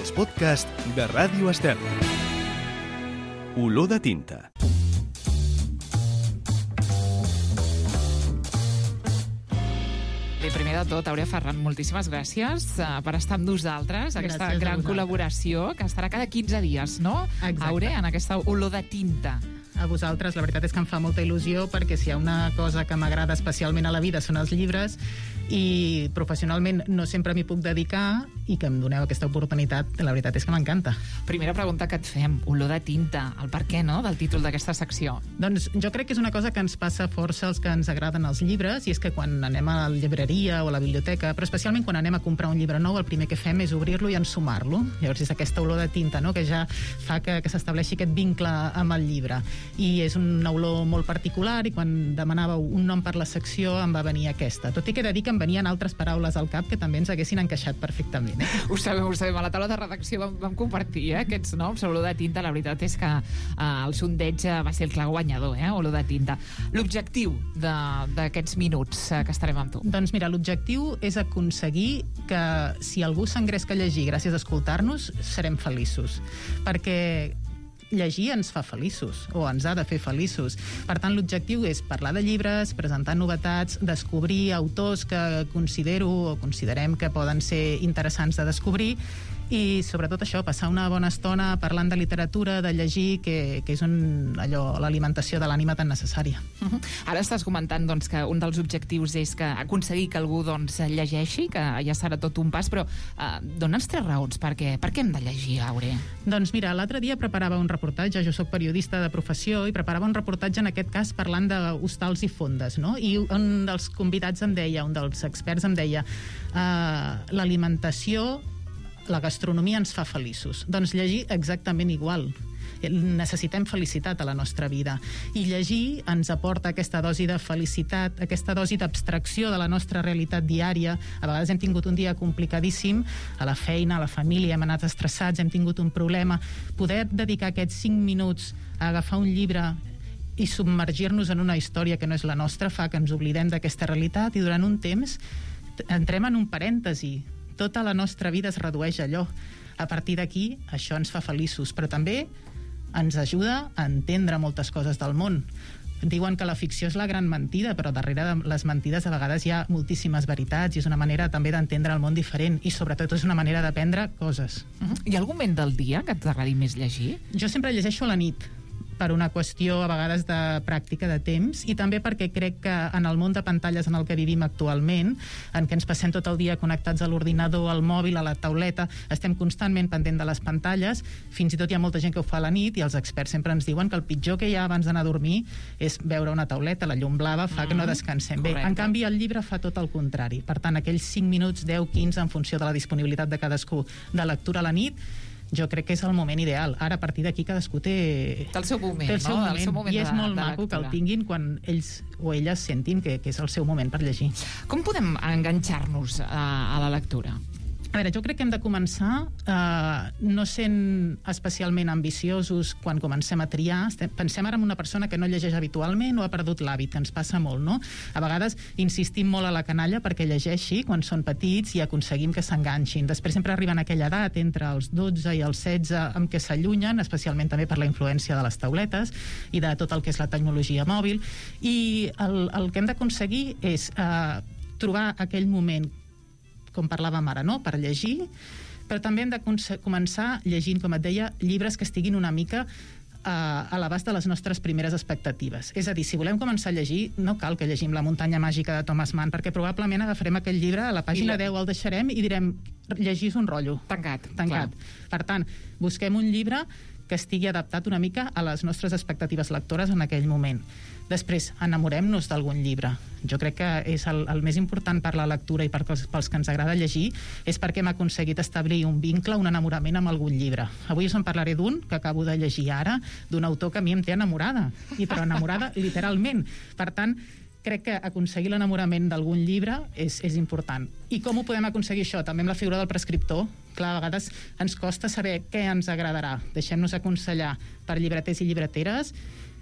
els podcasts de Ràdio Estel. Olor de tinta. Primer de tot, Àurea Ferran, moltíssimes gràcies per estar amb nosaltres, aquesta gran col·laboració que estarà cada 15 dies, no? Exacte. Àurea, en aquesta olor de tinta. A vosaltres, la veritat és que em fa molta il·lusió perquè si hi ha una cosa que m'agrada especialment a la vida són els llibres i professionalment no sempre m'hi puc dedicar i que em doneu aquesta oportunitat, la veritat és que m'encanta. Primera pregunta que et fem, olor de tinta, el per què, no?, del títol d'aquesta secció. Doncs jo crec que és una cosa que ens passa força als que ens agraden els llibres, i és que quan anem a la llibreria o a la biblioteca, però especialment quan anem a comprar un llibre nou, el primer que fem és obrir-lo i ensumar-lo. Llavors és aquesta olor de tinta, no?, que ja fa que s'estableixi aquest vincle amb el llibre. I és una olor molt particular, i quan demanàveu un nom per la secció em va venir aquesta. Tot i que he de dir que em venien altres paraules al cap que també ens haguessin encaixat perfectament. Ho sabem. A la taula de redacció vam compartir aquests noms, olor de tinta. La veritat és que el sondeig va ser el clar guanyador, olor de tinta. L'objectiu d'aquests minuts que estarem amb tu? Doncs mira, l'objectiu és aconseguir que si algú s'engresca a llegir gràcies a escoltar-nos, serem feliços. Perquè llegir ens fa feliços, o ens ha de fer feliços. Per tant, l'objectiu és parlar de llibres, presentar novetats, descobrir autors que considero o considerem que poden ser interessants de descobrir, i sobretot això, passar una bona estona parlant de literatura, de llegir, que és l'alimentació de l'ànima tan necessària. Ara estàs comentant que un dels objectius és aconseguir que algú llegeixi, que ja serà tot un pas, però dona'ns 3 raons. Per què hem de llegir, Àurea? Doncs mira, l'altre dia preparava un reportatge, jo soc periodista de professió, i preparava un reportatge en aquest cas parlant d'hostals i fondes, no? I un dels convidats em deia, un dels experts em deia, l'alimentació, la gastronomia ens fa feliços. Doncs llegir exactament igual. Necessitem felicitat a la nostra vida, i llegir ens aporta aquesta dosi de felicitat, aquesta dosi d'abstracció de la nostra realitat diària. A vegades hem tingut un dia complicadíssim a la feina, a la família, hem anat estressats, hem tingut un problema. Poder dedicar aquests 5 minuts a agafar un llibre i submergir-nos en una història que no és la nostra fa que ens oblidem d'aquesta realitat, i durant un temps entrem en un parèntesi. Tota la nostra vida es redueix a allò. A partir d'aquí, això ens fa feliços, però també ens ajuda a entendre moltes coses del món. Diuen que la ficció és la gran mentida, però darrere de les mentides a vegades hi ha moltíssimes veritats, i és una manera també d'entendre el món diferent, i sobretot és una manera d'aprendre coses. Hi ha algun moment del dia que t'agradi més llegir? Jo sempre llegeixo a la nit, per una qüestió a vegades de pràctica de temps, i també perquè crec que en el món de pantalles en el que vivim actualment, en què ens passem tot el dia connectats a l'ordinador, al mòbil, a la tauleta, estem constantment pendent de les pantalles. Fins i tot hi ha molta gent que ho fa a la nit, i els experts sempre ens diuen que el pitjor que hi ha abans d'anar a dormir és veure una tauleta. La llum blava fa que no descansem bé. En canvi, el llibre fa tot el contrari. Per tant, aquells 5 minuts, 10, 15, en funció de la disponibilitat de cadascú, de lectura a la nit, jo crec que és el moment ideal. Ara, a partir d'aquí, cadascú té el seu moment, i és molt maco que el tinguin quan ells o elles sentin que és el seu moment per llegir. Com podem enganxar-nos a la lectura? A veure, jo crec que hem de començar no sent especialment ambiciosos quan comencem a triar. Pensem ara en una persona que no llegeix habitualment o ha perdut l'hàbit, que ens passa molt, no? A vegades insistim molt a la canalla perquè llegeixi quan són petits i aconseguim que s'enganxin. Després sempre arriben a aquella edat, entre els 12 i els 16, amb què s'allunyen, especialment també per la influència de les tauletes i de tot el que és la tecnologia mòbil. I el que hem d'aconseguir és trobar aquell moment, com parlàvem ara, no?, per llegir, però també hem de començar llegint, com et deia, llibres que estiguin una mica a l'abast de les nostres primeres expectatives. És a dir, si volem començar a llegir, no cal que llegim La muntanya màgica de Thomas Mann, perquè probablement agafarem aquell llibre, a la pàgina 10 el deixarem i direm, llegir és un rotllo. Tancat. Per tant, busquem un llibre que estigui adaptat una mica a les nostres expectatives lectores en aquell moment. Després, enamorem-nos d'algun llibre. Jo crec que és el més important per la lectura i pels que ens agrada llegir, és perquè hem aconseguit establir un vincle, un enamorament amb algun llibre. Avui us en parlaré d'un que acabo de llegir ara, d'un autor que a mi em té enamorada, però enamorada literalment. Per tant, crec que aconseguir l'enamorament d'algun llibre és important. I com ho podem aconseguir això? També amb la figura del prescriptor. Clar, a vegades ens costa saber què ens agradarà. Deixem-nos aconsellar per llibreters i llibreteres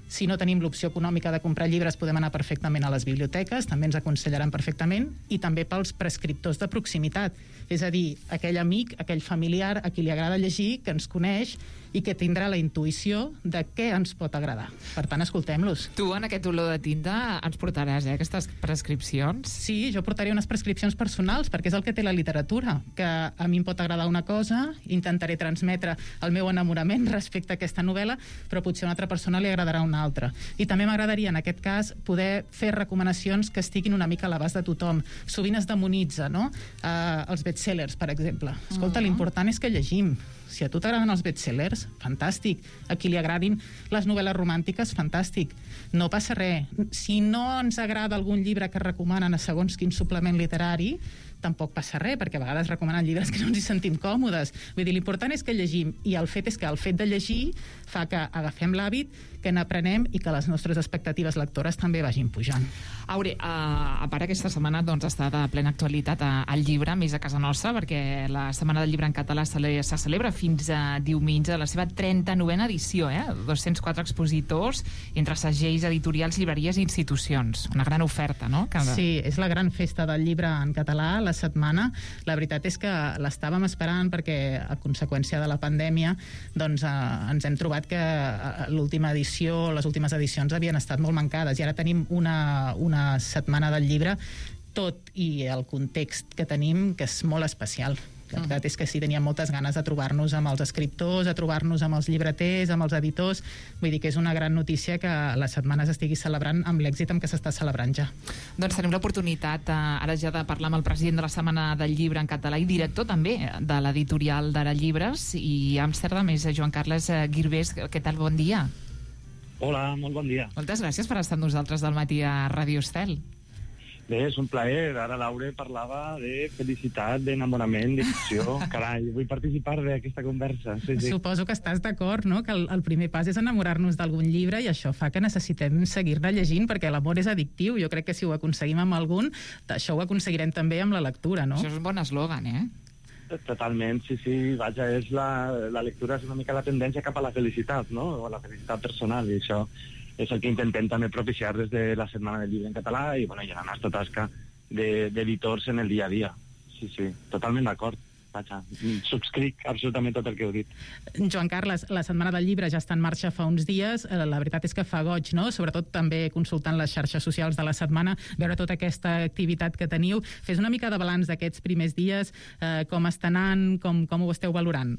Si no tenim l'opció econòmica de comprar llibres, podem anar perfectament a les biblioteques, també ens aconsellaran perfectament, i també pels prescriptors de proximitat, és a dir, aquell amic, aquell familiar a qui li agrada llegir, que ens coneix i que tindrà la intuïció de què ens pot agradar. Per tant, escoltem-los. Tu, en aquest olor de tinta, ens portaràs aquestes prescripcions? Sí, jo portaré unes prescripcions personals, perquè és el que té la literatura, que a mi em pot agradar una cosa, intentaré transmetre el meu enamorament respecte a aquesta novel·la, però potser a una altra persona li agradarà una altra. I també m'agradaria, en aquest cas, poder fer recomanacions que estiguin una mica a l'abast de tothom. Sovint es demonitza, no?, els bestsellers, per exemple. Escolta, l'important és que llegim. Si a tu t'agraden els bestsellers, fantàstic. A qui li agradin les novel·les romàntiques, fantàstic. No passa res. Si no ens agrada algun llibre que recomanen a segons quin suplement literari, tampoc passa res, perquè a vegades recomanen llibres que no ens hi sentim còmodes. Vull dir, l'important és que llegim, i el fet és que el fet de llegir fa que agafem l'hàbit, que n'aprenem i que les nostres expectatives lectores també vagin pujant. Aure, a part aquesta setmana doncs, està de plena actualitat el llibre, més a casa nostra, perquè la Setmana del Llibre en Català se celebra fins a diumenge, la seva 39a edició, 204 expositors entre segells, editorials, llibreries i institucions. Una gran oferta, no? Sí, és la gran festa del llibre en català, la setmana. La veritat és que l'estàvem esperant perquè, a conseqüència de la pandèmia, doncs ens hem trobat que l'última edició, les últimes edicions havien estat molt mancades, i ara tenim una setmana del llibre, tot i el context que tenim, que és molt especial. La veritat és que sí, teníem moltes ganes de trobar-nos amb els escriptors, de trobar-nos amb els llibreters, amb els editors. Vull dir que és una gran notícia que la setmana s'estigui celebrant amb l'èxit amb què s'està celebrant ja. Doncs tenim l'oportunitat ara ja de parlar amb el president de la Setmana del Llibre en Català i director també de l'editorial d'Ara Llibres i Amsterdam, és Joan Carles Guirbés. Què tal? Bon dia. Hola, molt bon dia. Moltes gràcies per estar amb nosaltres del matí a Ràdio Estel. Bé, és un plaer. Ara l'Aure parlava de felicitat, d'enamorament, d'emoció. Carai, vull participar d'aquesta conversa. Sí. Suposo que estàs d'acord, no?, que el primer pas és enamorar-nos d'algun llibre, i això fa que necessitem seguir-ne llegint, perquè l'amor és addictiu. Jo crec que si ho aconseguim amb algun, això ho aconseguirem també amb la lectura, no? Això és un bon eslògan, Totalment, sí. Vaja, és la lectura és una mica la tendència cap a la felicitat, no?, o a la felicitat personal, i això és el que intentem també propiciar des de la Setmana del Llibre en Català i, i la nostra tasca d'editors en el dia a dia. Sí, totalment d'acord. Vaja, subscric absolutament tot el que heu dit. Joan Carles, la Setmana del Llibre ja està en marxa fa uns dies. La veritat és que fa goig, no?, sobretot també consultant les xarxes socials de la setmana, veure tota aquesta activitat que teniu. Fes una mica de balanç d'aquests primers dies, com està anant, com ho esteu valorant?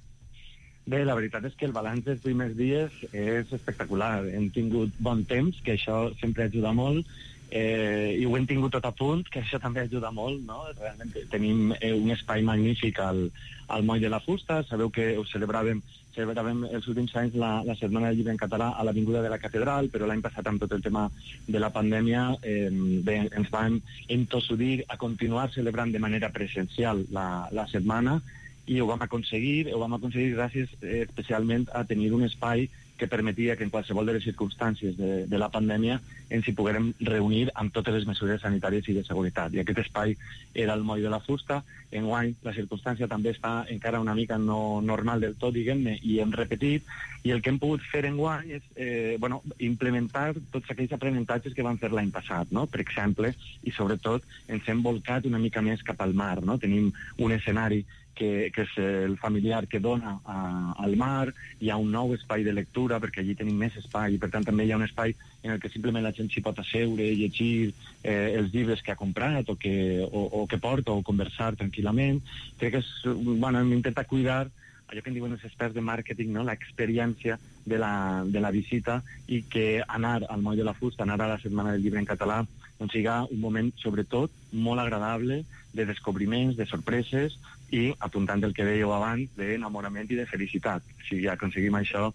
Bé, la veritat és que el balanç dels primers dies és espectacular. Hem tingut bon temps, que això sempre ajuda molt, i ho hem tingut tot a punt, que això també ajuda molt, no? Realment tenim un espai magnífic al Moll de la Fusta. Sabeu que ho celebràvem els últims anys la Setmana del Llibre en Català a l'Avinguda de la Catedral, però l'any passat, amb tot el tema de la pandèmia, ens vam entossudir a continuar celebrant de manera presencial la setmana, i ho vam aconseguir gràcies especialment a tenir un espai que permetia que en qualsevol de les circumstàncies de la pandèmia ens hi poguérem reunir amb totes les mesures sanitàries i de seguretat. I aquest espai era el Moll de la Fusta. Enguany la circumstància també està encara una mica no normal del tot, diguem-ne, i hem repetit, i el que hem pogut fer enguany és implementar tots aquells aprenentatges que vam fer l'any passat, no? Per exemple, i sobretot ens hem volcat una mica més cap al mar, no? Tenim un escenari que és el familiar que dona al mar. Hi ha un nou espai de lectura perquè allí tenim més espai, i per tant també hi ha un espai en el que simplement la gent s'hi pot asseure i llegir els llibres que ha comprat o que porta, o conversar tranquil·lament. Crec que hem intentat cuidar allò que en diuen els experts de màrqueting, no?, l'experiència de la visita, i que anar al Moll de la Fusta, anar a la Setmana del Llibre en Català, doncs siga un moment, sobretot, molt agradable, de descobriments, de sorpreses, i, apuntant el que dèieu abans, d'enamorament i de felicitat. Si aconseguim això,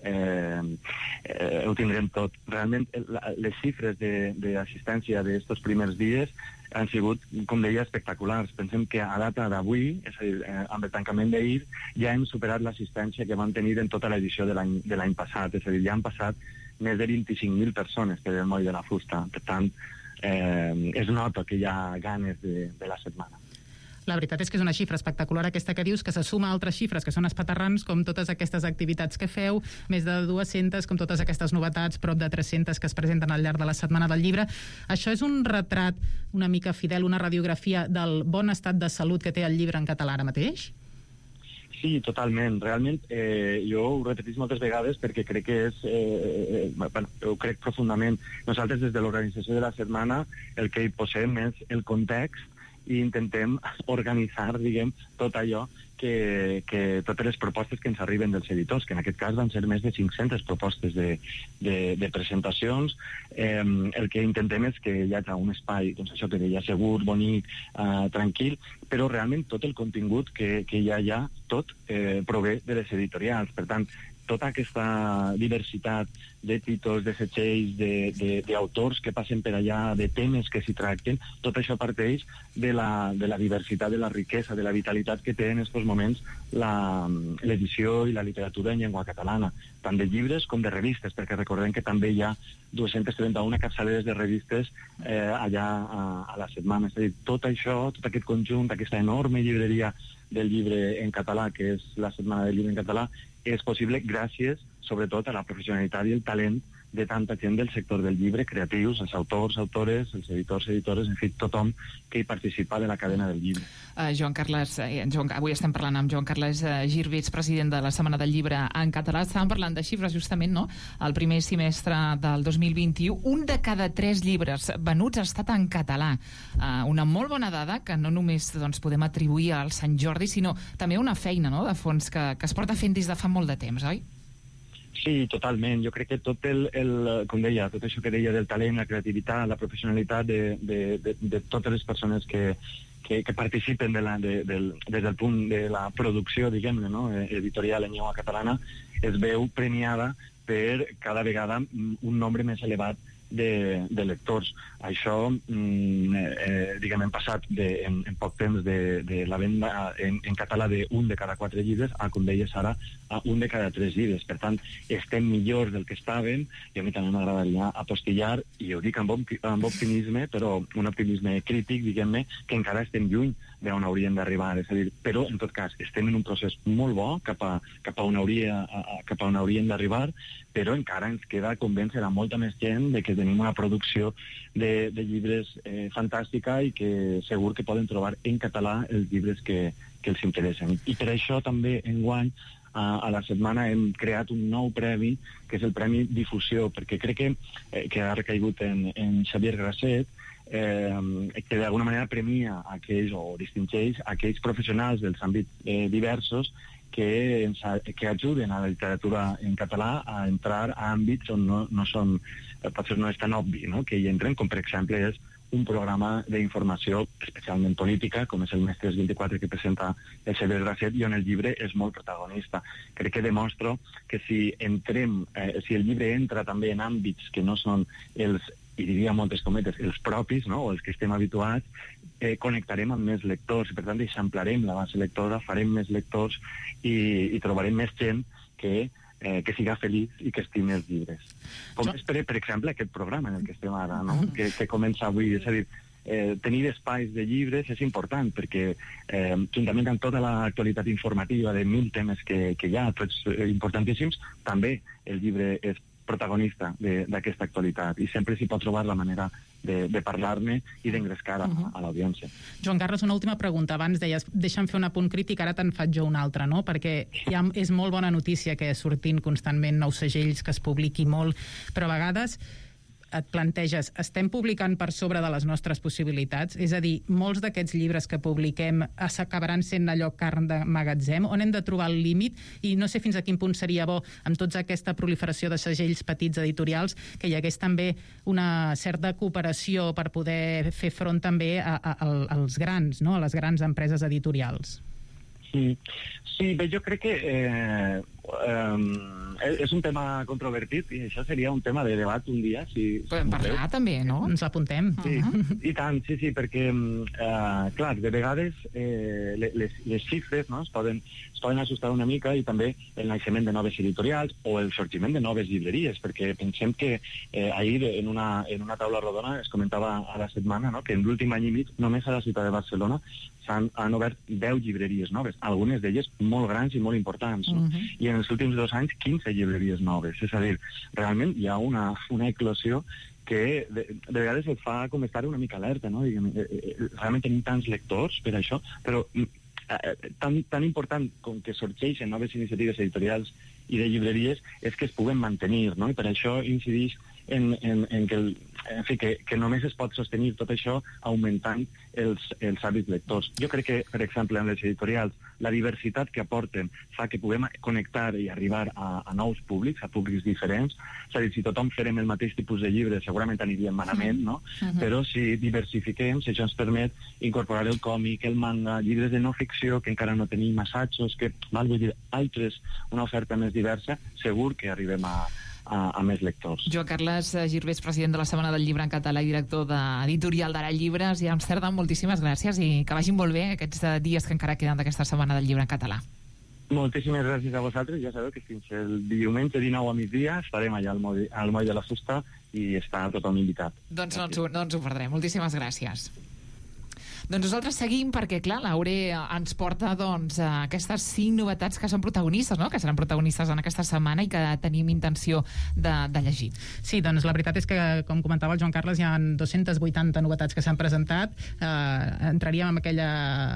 ho tindrem tot. Realment, les xifres d'assistència d'estos primers dies han sigut, com deia, espectaculars. Pensem que a data d'avui, és a dir, amb el tancament d'ahir, ja hem superat l'assistència que vam tenir en tota l'edició de l'any passat. És a dir, ja han passat més de 25.000 persones que del Moll de la Fusta. Per tant, es nota que hi ha ganes de la setmana. La veritat és que és una xifra espectacular aquesta que dius, que se suma a altres xifres que són espaterrants, com totes aquestes activitats que feu, més de 200, com totes aquestes novetats, prop de 300 que es presenten al llarg de la Setmana del Llibre. Això és un retrat una mica fidel, una radiografia del bon estat de salut que té el llibre en català ara mateix? Sí, totalment. Realment, jo ho repetís moltes vegades perquè crec que és... ho crec profundament. Nosaltres, des de l'organització de la setmana, el que hi posem és el context i intentem organitzar, diguem, tot allò que totes les propostes que ens arriben dels editors, que en aquest cas van ser més de 500 propostes de presentacions. El que intentem és que hi hagi un espai, doncs això que deia, segur, bonic, tranquil, però realment tot el contingut que hi ha allà, tot prové de les editorials. Per tant, tota aquesta diversitat de títols, de setxells, d'autors que passen per allà, de temes que s'hi tracten, tot això parteix de la diversitat, de la riquesa, de la vitalitat que té en aquests moments l'edició i la literatura en llengua catalana, tant de llibres com de revistes, perquè recordem que també hi ha 231 capçaleres de revistes allà a la setmana. És a dir, tot això, tot aquest conjunt, aquesta enorme llibreria del llibre en català, que és la Setmana del Llibre en Català, és possible gràcies, sobretot, a la professionalitat i el talent de tanta gent del sector del llibre, creatius, els autors, autores, els editors, editores, en fi, tothom que hi participa de la cadena del llibre. Joan Carles, avui estem parlant amb Joan Carles Girvits, president de la Setmana del Llibre en català. Estàvem parlant de xifres, justament, no? El primer semestre del 2021, un de cada 3 llibres venuts ha estat en català. Una molt bona dada que no només podem atribuir al Sant Jordi, sinó també una feina, no?, de fons que es porta fent des de fa molt de temps, oi? Sí, totalment. Jo crec que tot com deia, tot això que deia del talent, la creativitat, la professionalitat de totes les persones que participen des del punt de la producció, diguem-ne, no?, editorial en llengua catalana, es veu premiada per cada vegada un nombre més elevat de lectors. Això, diguem, hem passat en poc temps de la venda en català d'un de cada 4 llibres a, com deies ara, a un de cada 3 llibres. Per tant, estem millors del que estàvem, i a mi també m'agradaria apostillar, i ho dic amb optimisme, però un optimisme crític, diguem-ne, que encara estem lluny d'on hauríem d'arribar. És a dir, però, en tot cas, estem en un procés molt bo cap a on hauríem d'arribar, però encara ens queda convèncer a molta més gent de que tenim una producció de llibres fantàstica i que segur que poden trobar en català els llibres que els interessen. I per això també enguany a la setmana hem creat un nou premi, que és el Premi Difusió, perquè crec que ha recaigut en Xavier Grasset, que d'alguna manera premia aquells o distingeix aquells professionals dels àmbits diversos que ajuden a la literatura en català a entrar a àmbits on potser no és tan obvi, no?, que hi entren, com per exemple és un programa d'informació especialment política, com és el Mestres 24 que presenta el Xavier Grasset, i on el llibre és molt protagonista. Crec que demostro que si el llibre entra també en àmbits que no són i diria moltes cometes, els propis, no?, o els que estem habituats, connectarem amb més lectors, i per tant eixamplarem la base lectora, farem més lectors i trobarem més gent que siga feliç i que estimi els llibres. Com és, per exemple, aquest programa en el que estem ara, no?, que comença avui. És a dir, tenir espais de llibres és important, perquè juntament amb tota l'actualitat informativa de 1.000 temes que hi ha, tots importantíssims, també el llibre és protagonista d'aquesta actualitat, i sempre s'hi pot trobar la manera de parlar-ne i d'engrescar a l'audiència. Joan Carles, una última pregunta. Abans deies, deixa'm fer un apunt crític, ara te'n faig jo un altre, no? Perquè ja és molt bona notícia que sortint constantment nous segells, que es publiqui molt, però a vegades et planteges, estem publicant per sobre de les nostres possibilitats? És a dir, molts d'aquests llibres que publiquem s'acabaran sent allò carn de magatzem? On hem de trobar el límit? I no sé fins a quin punt seria bo, amb tota aquesta proliferació de segells petits editorials, que hi hagués també una certa cooperació per poder fer front també als grans, no?, a les grans empreses editorials. Sí, bé, jo crec que és un tema controvertit i això seria un tema de debat un dia. Podem parlar també, no? Ens l'apuntem. Sí, i tant, sí, perquè, clar, de vegades les xifres, no, es poden assustar una mica, i també el naixement de noves editorials o el sorgiment de noves llibreries, perquè pensem que ahir en una taula rodona es comentava a la setmana, no, que en l'últim any i mig només a la ciutat de Barcelona han obert 10 llibreries noves, algunes d'elles molt grans i molt importants, no? I en els últims 2 anys 15 llibreries noves. És a dir, realment hi ha una eclosió que de vegades et fa com estar una mica alerta, no? Realment tenim tants lectors per això, però tan important com que sorgeixen noves iniciatives editorials i de llibreries és que es puguen mantenir, no? I per això incideix en que només es pot sostenir tot això augmentant els hàbits lectors. Jo crec que, per exemple, en les editorials, la diversitat que aporten fa que puguem connectar i arribar a nous públics, a públics diferents. És a dir, si tothom farem el mateix tipus de llibre, segurament aniríem malament, no? Però si diversifiquem, si això ens permet incorporar el còmic, el manga, llibres de no ficció, que encara no tenim, assajos, vull dir, altres, una oferta més diversa, segur que arribem a més lectors. Joan Carles Girbés, president de la Setmana del Llibre en Català i director d'editorial d'Ara Llibres i Amsterdam, moltíssimes gràcies i que vagin molt bé aquests dies que encara queden d'aquesta Setmana del Llibre en Català. Moltíssimes gràcies a vosaltres. Ja sabeu que fins el diumenge 19 a migdia estarem allà al Moll de la Fusta i està tothom invitat. Doncs no ens ho perdrem. Moltíssimes gràcies. Doncs nosaltres seguim perquè, clar, l'Aure ens porta aquestes 5 novetats que són protagonistes, no? Que seran protagonistes en aquesta setmana i que tenim intenció de llegir. Sí, doncs la veritat és que, com comentava el Joan Carles, hi ha 280 novetats que s'han presentat. Entraríem en aquella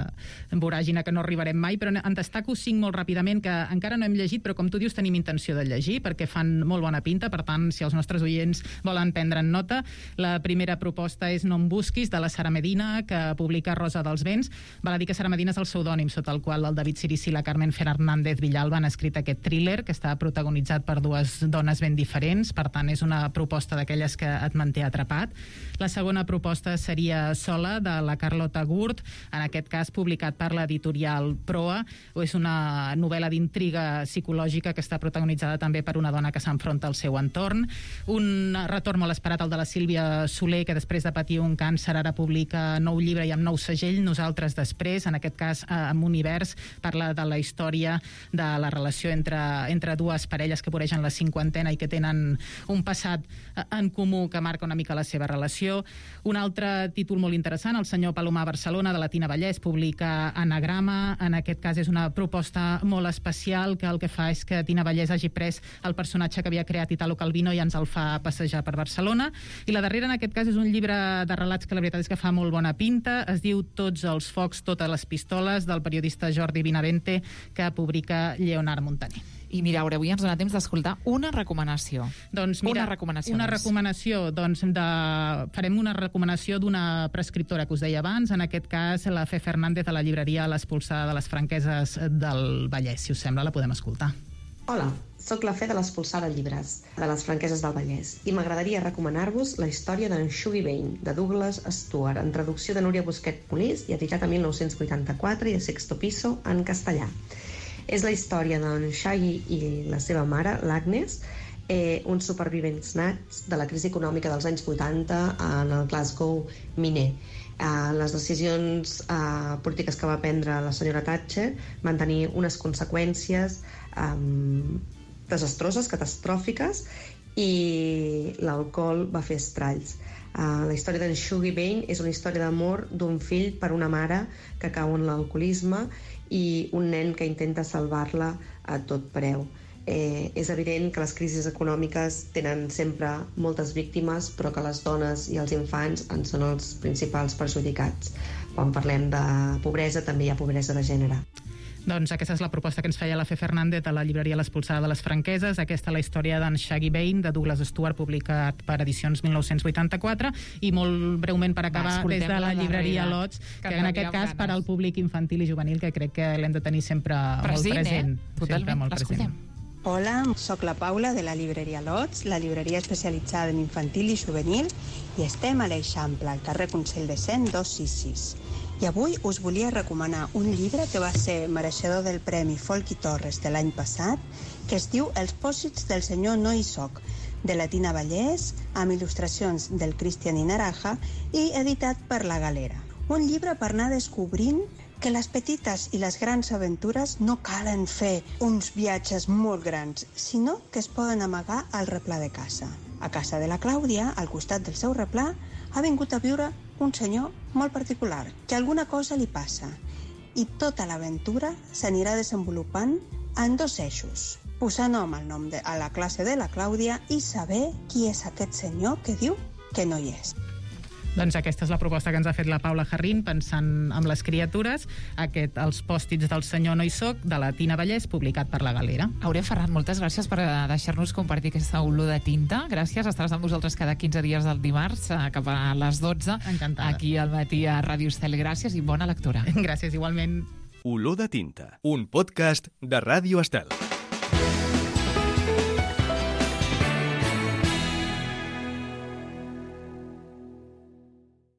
voràgina que no arribarem mai, però en destaco 5 molt ràpidament que encara no hem llegit, però com tu dius tenim intenció de llegir perquè fan molt bona pinta. Per tant, si els nostres oients volen prendre'n nota, la primera proposta és No em busquis, de la Sara Medina, que publica Rosa dels Vents. Val a dir que Sara Medina és el pseudònim sota el qual el David Cirici i la Carmen Fernández Villalba han escrit aquest thriller, que està protagonitzat per 2 dones ben diferents. Per tant, és una proposta d'aquelles que et manté atrapat. La segona proposta seria Sola, de la Carlota Gurt, en aquest cas publicat per l'editorial Proa. És una novel·la d'intriga psicològica que està protagonitzada també per una dona que s'enfronta al seu entorn. Un retorn molt esperat, el de la Sílvia Soler, que després de patir un càncer ara publica nou llibre i amb nou segell, Nosaltres després, en aquest cas amb Univers, parla de la història de la relació entre 2 parelles que voregen la 50ena i que tenen un passat en comú que marca una mica la seva relació. Un altre títol molt interessant, El senyor Palomar Barcelona, de la Tina Vallès, publica Anagrama. En aquest cas és una proposta molt especial que el que fa és que Tina Vallès hagi pres el personatge que havia creat Italo Calvino i ens el fa passejar per Barcelona. I la darrera, en aquest cas, és un llibre de relats que la veritat és que fa molt bona pinta. Es diu Tots els focs, totes les pistoles, del periodista Jordi Benavente, que publica Lleonard Montaner. I mira, avui ens dona temps d'escoltar una recomanació. Doncs mira, farem una recomanació d'una prescriptora que us deia abans, en aquest cas la Fe Fernández, de la llibreria L'Expulsada de les Franqueses del Vallès. Si us sembla, la podem escoltar. Hola, soc la Fe de l'Expulsada Llibres, de les Franqueses del Vallès, i m'agradaria recomanar-vos la història d'en Shuggie Bain, de Douglas Stuart, en traducció de Núria Busquet Molís i editat a 1984 i a Sexto Piso en castellà. És la història d'en Shuggie i la seva mare, l'Agnes, uns supervivents nats de la crisi econòmica dels anys 80 en el Glasgow miner. Les decisions polítiques que va prendre la senyora Thatcher van tenir unes conseqüències desastroses, catastròfiques, i l'alcohol va fer estralls. La història d'en Shuggie Bain és una història d'amor d'un fill per una mare que cau en l'alcoholisme i un nen que intenta salvar-la a tot preu. És evident que les crisis econòmiques tenen sempre moltes víctimes, però que les dones i els infants en són els principals perjudicats. Quan parlem de pobresa, també hi ha pobresa de gènere. Doncs aquesta és la proposta que ens feia la Fe Fernández a la llibreria L'Expulsada de les Franqueses. Aquesta és la història d'en Shuggie Bain, de Douglas Stuart, publicat per edicions 1984. I molt breument, per acabar, des de la llibreria Lots, que en aquest cas per al públic infantil i juvenil, que crec que l'hem de tenir sempre molt present. Totalment, l'escoltem. Hola, soc la Paula de la llibreria Lots, la llibreria especialitzada en infantil i juvenil, i estem a l'Eixample, al carrer Consell de Cent 266. I avui us volia recomanar un llibre que va ser mereixedor del Premi Folch i Torres de l'any passat, que es diu Els pòsits del senyor No hi soc, de la Tina Vallès, amb il·lustracions del Cristian Inaraja i editat per La Galera. Un llibre per anar descobrint que les petites i les grans aventures no calen fer uns viatges molt grans, sinó que es poden amagar al replà de casa. A casa de la Clàudia, al costat del seu replà, ha vingut a viure un senyor molt particular, que alguna cosa li passa, i tota l'aventura s'anirà desenvolupant en 2 eixos. Posar nom al nom a la classe de la Clàudia i saber qui és aquest senyor que diu que no hi és. Doncs aquesta és la proposta que ens ha fet la Paula Jarrín, pensant en les criatures, Els pòstits del senyor No hi soc, de la Tina Vallès, publicat per La Galera. Aurea Ferran, moltes gràcies per deixar-nos compartir aquesta olor de tinta. Gràcies, estaràs amb nosaltres cada 15 dies del dimarts, cap a les 12, Encantada. aquí al matí a Ràdio Estel. Gràcies i bona lectura. Gràcies, igualment. Olor de tinta, un podcast de Ràdio Estel.